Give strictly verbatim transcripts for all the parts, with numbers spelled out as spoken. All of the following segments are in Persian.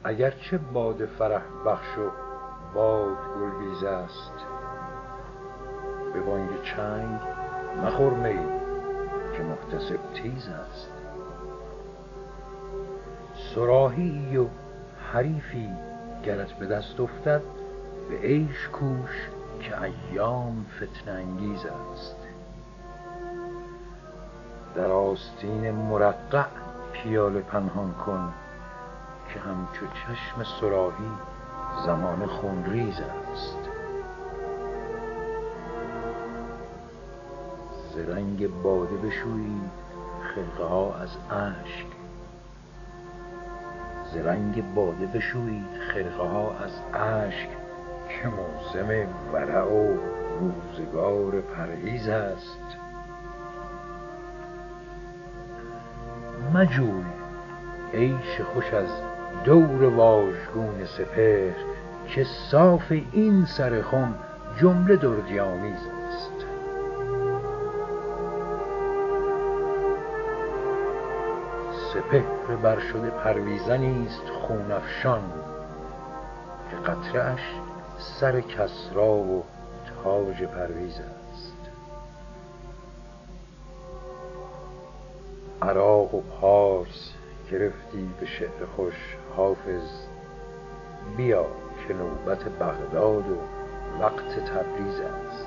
اگرچه باد فرح بخش و باد گلبیز است، به بانگ چنگ مخور می که محتسب تیز است. صراحی و حریفی گرت به دست افتد، به عیش کوش که ایام فتنه انگیز است. در آستین مرقع پیاله پنهان کن که همچو چشم صراحی زمانه خونریز است. ز رنگ باده بشویید خرقه ها از اشک، ز رنگ باده بشویید خرقه ها از اشک که موسم ورع و روزگار پرهیز است. مجوی عیش خوش از دور واژگون سپهر که صاف این سر خم جمله دردی آمیز است. سپهر برشده پرویزنی است خون افشان که قطره اش سر کسری و تاج پرویز است. عراق و پارس گرفتی به شعر خوش حافظ، بیا که نوبت بغداد و وقت تبریز است.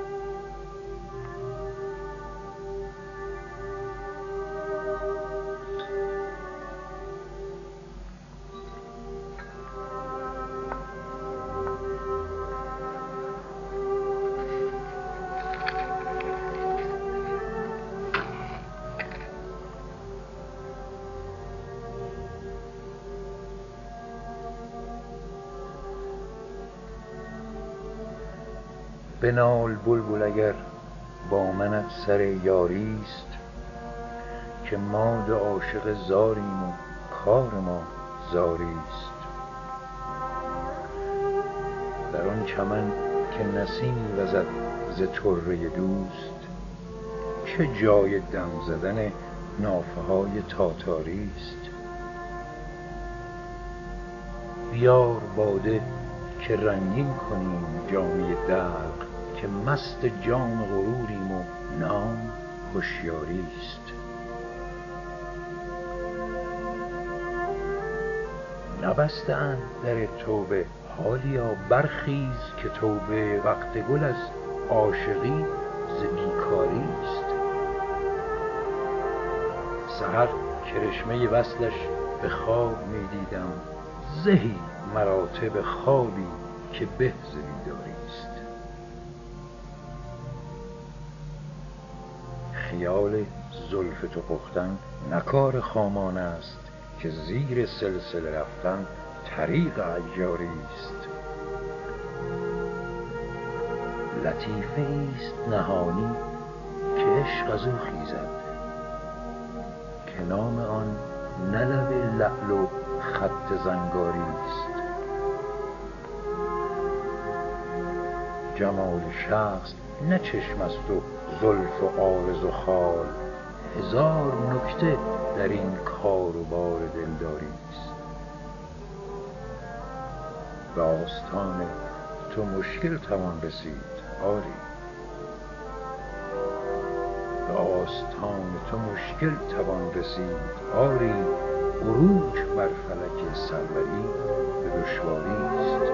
بنال بلبل اگر با منت سر یاری است، که ما دو عاشق زاریم و کار ما زاری است. در آن چمن که نسیمی وزد ز طره دوست، چه جای دم زدن نافه های تاتاری است. بیار باده که رنگین کنیم جامه دلق، که مست جام غروریم و نام هوشیاری است. نبسته اند در توبه، حالیا برخیز که توبه وقت گل از عاشقی ز بیکاری است. سحر کرشمه وصلش به خواب می دیدم، زهی مراتب خوابی که به ز بیداری است. خیال زلف تو پختن نه کار خامان است، که زیر سلسله رفتن طریق عیاری است. لطیفه ایست نهانی که عشق از او خیزد، که نام آن نه لب لعل و خط زنگاری است. جمال شخص نه چشم است و زلف و عارض و خال، هزار نکته در این کار و بار دلداری است. به آستان تو مشکل توان رسید آری، به آستان تو مشکل توان رسید آری، عروج بر فلک سروری به دشواری است.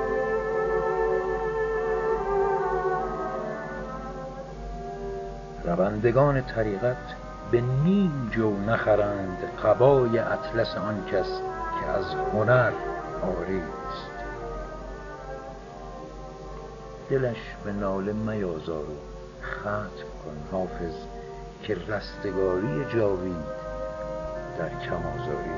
روندگان طریقت به نیم جو نخرند قبای اطلس آن کس که از هنر عاری است. دلش به ناله میازار و ختم کن حافظ، که رستگاری جاوید در کم آزاری